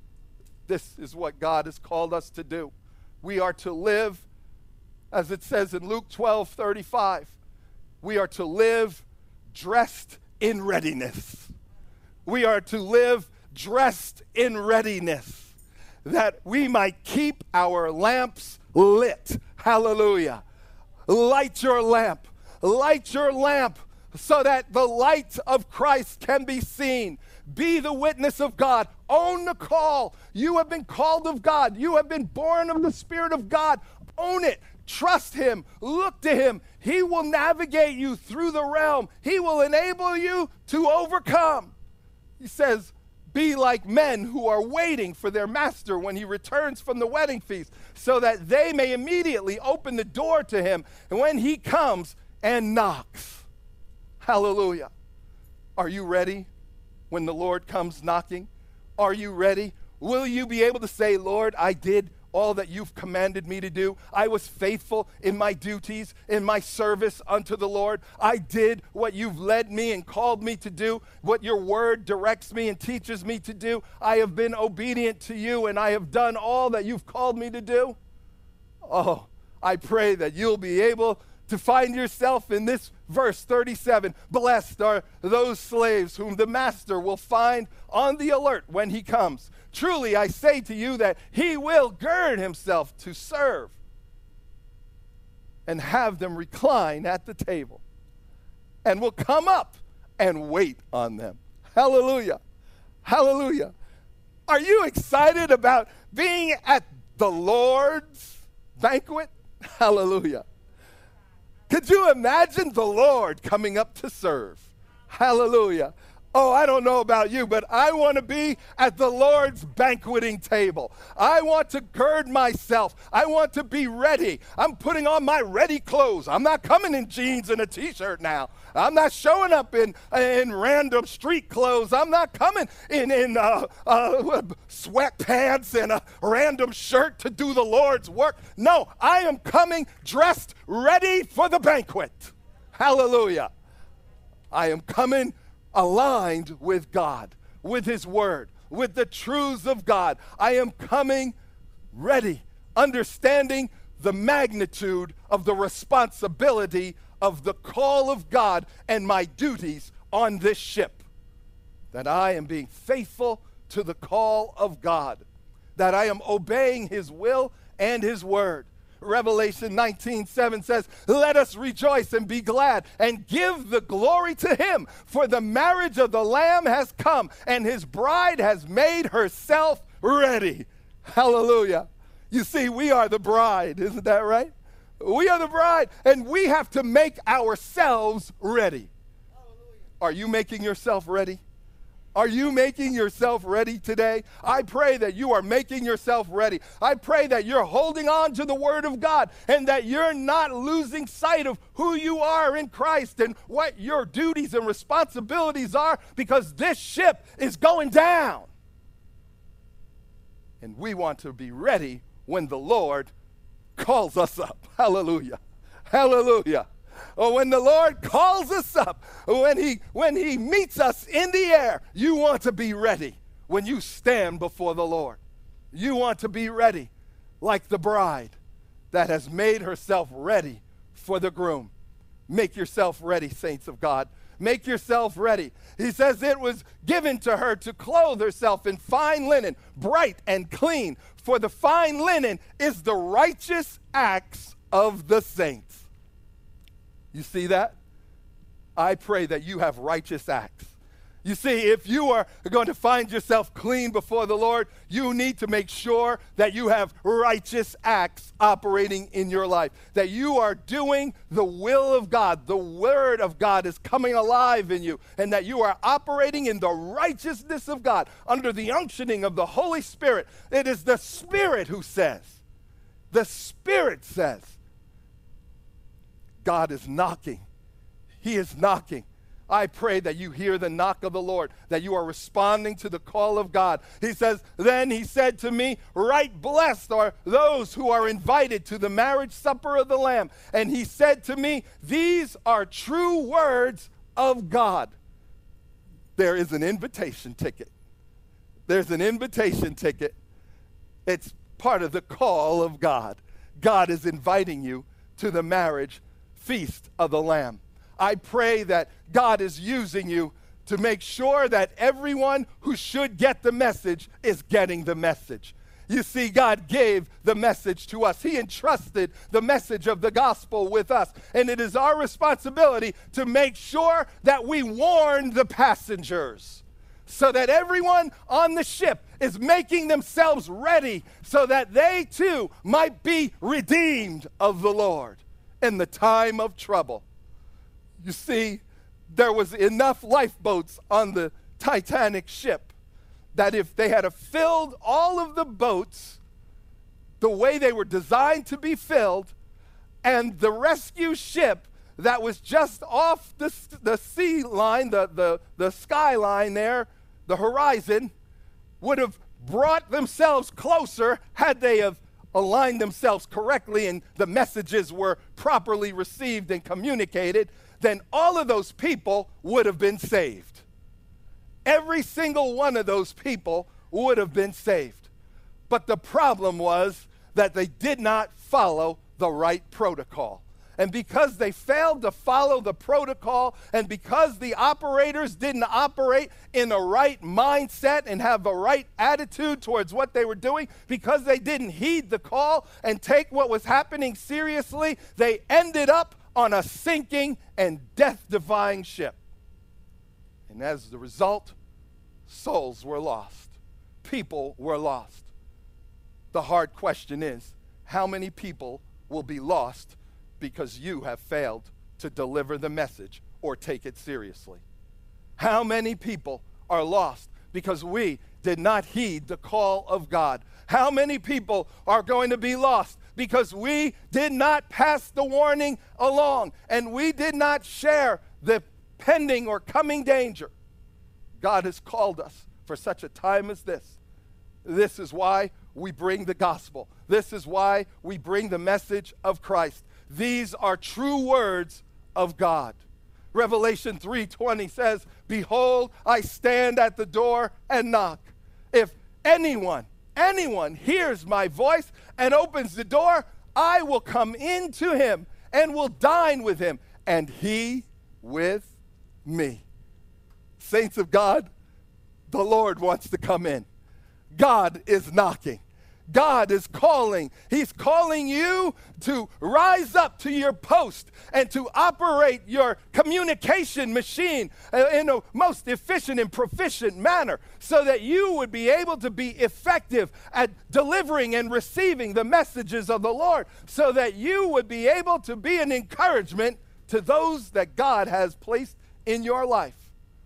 This is what God has called us to do. We are to live, as it says in Luke twelve thirty-five, we are to live dressed in readiness. We are to live dressed in readiness, that we might keep our lamps lit. Hallelujah. Light your lamp. Light your lamp so that the light of Christ can be seen. Be the witness of God. Own the call. You have been called of God. You have been born of the Spirit of God. Own it. Trust him. Look to him. He will navigate you through the realm. He will enable you to overcome. He says, be like men who are waiting for their master when he returns from the wedding feast, so that they may immediately open the door to him and when he comes and knocks. Hallelujah. Are you ready when the Lord comes knocking? Are you ready? Will you be able to say, Lord, I did all that you've commanded me to do. I was faithful in my duties, in my service unto the Lord. I did what you've led me and called me to do, what your word directs me and teaches me to do. I have been obedient to you, and I have done all that you've called me to do. Oh, I pray that you'll be able to find yourself in this verse thirty-seven. Blessed are those slaves whom the master will find on the alert when he comes. Truly, I say to you that he will gird himself to serve and have them recline at the table, and will come up and wait on them. Hallelujah. Hallelujah. Are you excited about being at the Lord's banquet? Hallelujah. Could you imagine the Lord coming up to serve? Hallelujah. Oh, I don't know about you, but I want to be at the Lord's banqueting table. I want to gird myself. I want to be ready. I'm putting on my ready clothes. I'm not coming in jeans and a t-shirt now. I'm not showing up in, in random street clothes. I'm not coming in, in uh, uh, sweatpants and a random shirt to do the Lord's work. No, I am coming dressed, ready for the banquet. Hallelujah. I am coming aligned with God, with his word, with the truths of God. I am coming ready, understanding the magnitude of the responsibility of the call of God and my duties on this ship. That I am being faithful to the call of God, that I am obeying his will and his word. Revelation nineteen seven says, let us rejoice and be glad and give the glory to him, for the marriage of the Lamb has come, and his bride has made herself ready. Hallelujah. You see, we are the bride, isn't that right? We are the bride, and we have to make ourselves ready. Are you making yourself ready? Are you making yourself ready today? I pray that you are making yourself ready. I pray that you're holding on to the Word of God and that you're not losing sight of who you are in Christ and what your duties and responsibilities are, because this ship is going down. And we want to be ready when the Lord calls us up. Hallelujah. Hallelujah. Or when the Lord calls us up, when he, when he meets us in the air, you want to be ready when you stand before the Lord. You want to be ready like the bride that has made herself ready for the groom. Make yourself ready, saints of God. Make yourself ready. He says it was given to her to clothe herself in fine linen, bright and clean, for the fine linen is the righteous acts of the saints. You see that? I pray that you have righteous acts. You see, if you are going to find yourself clean before the Lord, you need to make sure that you have righteous acts operating in your life, that you are doing the will of God. The Word of God is coming alive in you, and that you are operating in the righteousness of God under the unctioning of the Holy Spirit. It is the Spirit who says, the Spirit says, God is knocking. He is knocking. I pray that you hear the knock of the Lord, that you are responding to the call of God. He says, then he said to me, right blessed are those who are invited to the marriage supper of the Lamb. And he said to me, these are true words of God. There is an invitation ticket. There's an invitation ticket. It's part of the call of God. God is inviting you to the marriage feast of the Lamb. I pray that God is using you to make sure that everyone who should get the message is getting the message. You see, God gave the message to us. He entrusted the message of the gospel with us. And it is our responsibility to make sure that we warn the passengers, so that everyone on the ship is making themselves ready so that they too might be redeemed of the Lord in the time of trouble. You see, there was enough lifeboats on the Titanic ship that if they had filled all of the boats the way they were designed to be filled, and the rescue ship that was just off the, the sea line, the, the, the skyline there, the horizon, would have brought themselves closer had they have aligned themselves correctly and the messages were properly received and communicated, then all of those people would have been saved. Every single one of those people would have been saved. But the problem was that they did not follow the right protocol. And because they failed to follow the protocol, and because the operators didn't operate in the right mindset and have the right attitude towards what they were doing, because they didn't heed the call and take what was happening seriously, they ended up on a sinking and death-defying ship. And as the result, souls were lost. People were lost. The hard question is, how many people will be lost because you have failed to deliver the message or take it seriously? How many people are lost because we did not heed the call of God? How many people are going to be lost because we did not pass the warning along and we did not share the pending or coming danger? God has called us for such a time as this. This is why we bring the gospel. This is why we bring the message of Christ. These are true words of God. Revelation three twenty says, behold, I stand at the door and knock. If anyone, anyone hears my voice and opens the door, I will come into him and will dine with him, and he with me. Saints of God, the Lord wants to come in. God is knocking. God is calling. He's calling you to rise up to your post and to operate your communication machine in a most efficient and proficient manner so that you would be able to be effective at delivering and receiving the messages of the Lord, so that you would be able to be an encouragement to those that God has placed in your life.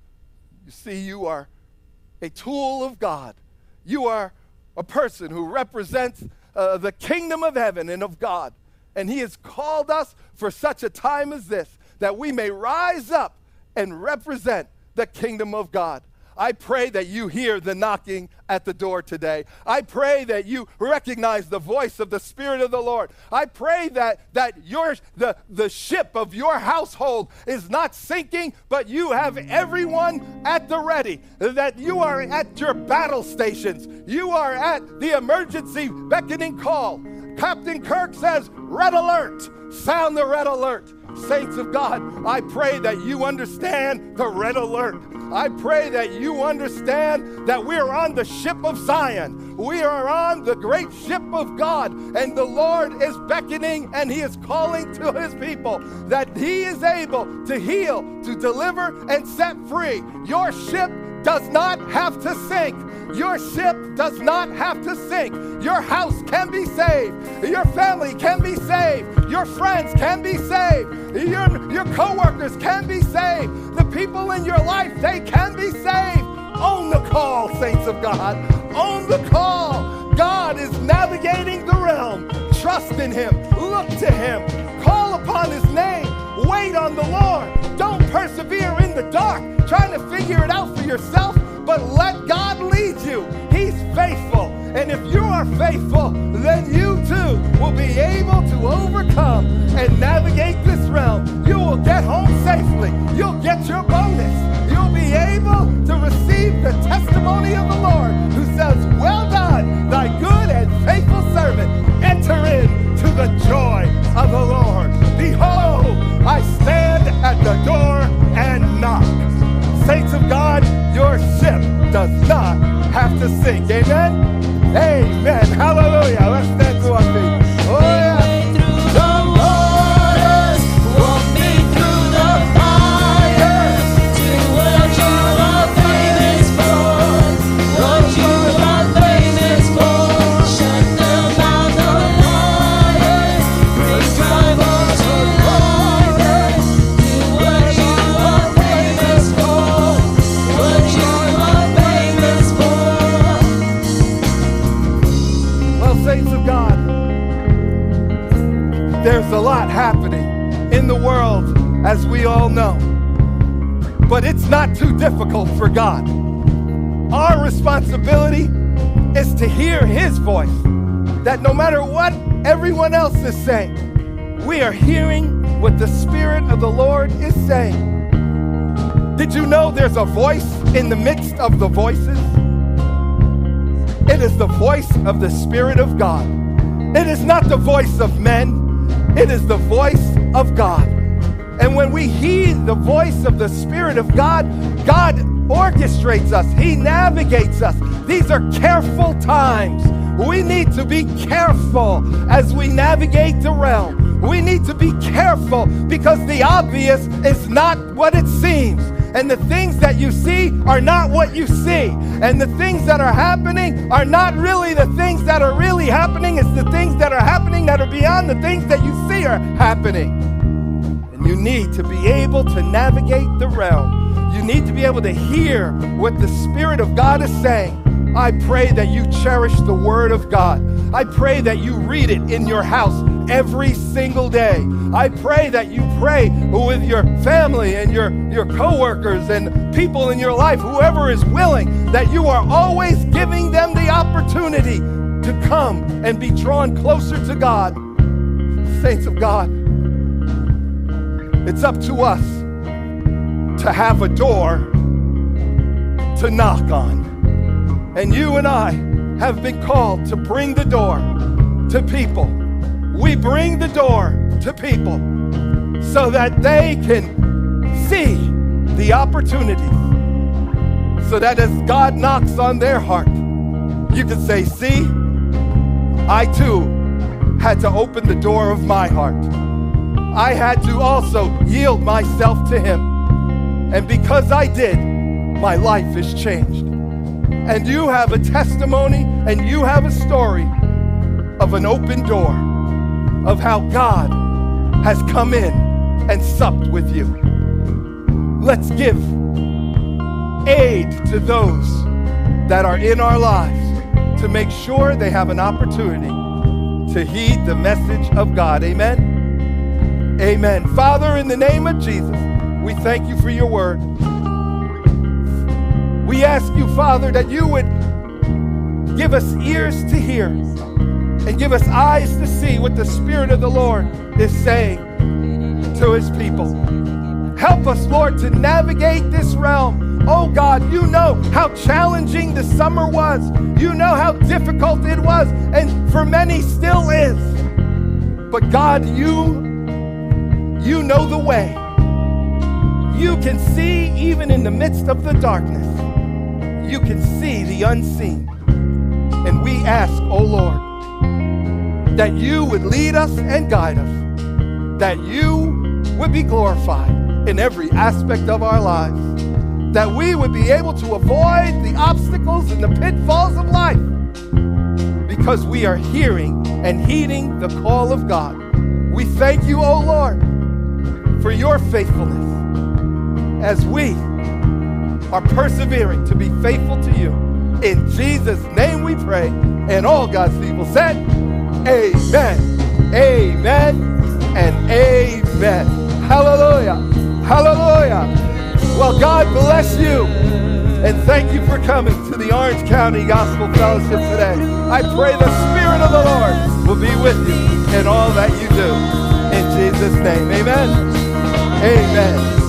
You see, you are a tool of God. You are a person who represents uh, the kingdom of heaven and of God. And he has called us for such a time as this, that we may rise up and represent the kingdom of God. I pray that you hear the knocking at the door today. I pray that you recognize the voice of the Spirit of the Lord. I pray that, that your, the, the ship of your household is not sinking, but you have everyone at the ready, that you are at your battle stations. You are at the emergency beckoning call. Captain Kirk says, red alert. Sound the red alert. Saints of God, I pray that you understand the red alert. I pray that you understand that we're on the ship of Zion. We are on the great ship of God, and the Lord is beckoning and he is calling to his people that he is able to heal, to deliver, and set free. Your ship does not have to sink. Your ship does not have to sink. Your house can be saved. Your family can be saved. Your friends can be saved. Your, your co-workers can be saved. The people in your life, they can be saved. Own the call, saints of God. Own the call. God is navigating the realm. Trust in him. Look to him. Call upon his name. Wait on the Lord. Don't persevere in the dark, trying to figure it out for yourself, but let God lead you. He's faithful. And if you are faithful, then you too will be able to overcome and navigate this realm. You will get home safely. You'll get your bonus. You'll be able to receive the testimony of the Lord, who says, well done, thy good and faithful servant. Enter into the joy of the Lord. Behold, I stand at the door and knock. Saints of God, your ship does not have to sink. Amen? Amen. Hallelujah. Let's stand to our feet. Oh, yeah. There's a lot happening in the world, as we all know. But it's not too difficult for God. Our responsibility is to hear his voice, that no matter what everyone else is saying, we are hearing what the Spirit of the Lord is saying. Did you know there's a voice in the midst of the voices? It is the voice of the Spirit of God. It is not the voice of men. It is the voice of God. And when we heed the voice of the Spirit of God, God orchestrates us. He navigates us. These are careful times. We need to be careful as we navigate the realm. We need to be careful because the obvious is not what it seems. And the things that you see are not what you see. And the things that are happening are not really the things that are really happening. It's the things that are happening that are beyond the things that you see are happening. And you need to be able to navigate the realm. You need to be able to hear what the Spirit of God is saying. I pray that you cherish the Word of God. I pray that you read it in your house every single day. I pray that you pray with your family and your, your co-workers and people in your life, whoever is willing, that you are always giving them the opportunity to come and be drawn closer to God. Saints of God, it's up to us to have a door to knock on. And you and I have been called to bring the door to people. We bring the door to people so that they can see the opportunity. So that as God knocks on their heart, you can say, see, I too had to open the door of my heart. I had to also yield myself to him. And because I did, my life is changed. And you have a testimony and you have a story of an open door, of how God has come in and supped with you. Let's give aid to those that are in our lives to make sure they have an opportunity to heed the message of God. Amen? Amen. Father, in the name of Jesus, we thank you for your word. We ask you, Father, that you would give us ears to hear and give us eyes to see what the Spirit of the Lord is saying to his people. Help us, Lord, to navigate this realm. Oh God, you know how challenging the summer was. You know how difficult it was, and for many still is. But God, you, you know the way. You can see even in the midst of the darkness. You can see the unseen. And we ask, oh Lord, that you would lead us and guide us, that you would be glorified in every aspect of our lives, that we would be able to avoid the obstacles and the pitfalls of life because we are hearing and heeding the call of God. We thank you, oh Lord, for your faithfulness as we are persevering to be faithful to you. In Jesus' name we pray, and all God's people said, amen, amen, and amen. Hallelujah, hallelujah. Well, God bless you, and thank you for coming to the Orange County Gospel Fellowship today. I pray the Spirit of the Lord will be with you in all that you do. In Jesus' name, amen, amen.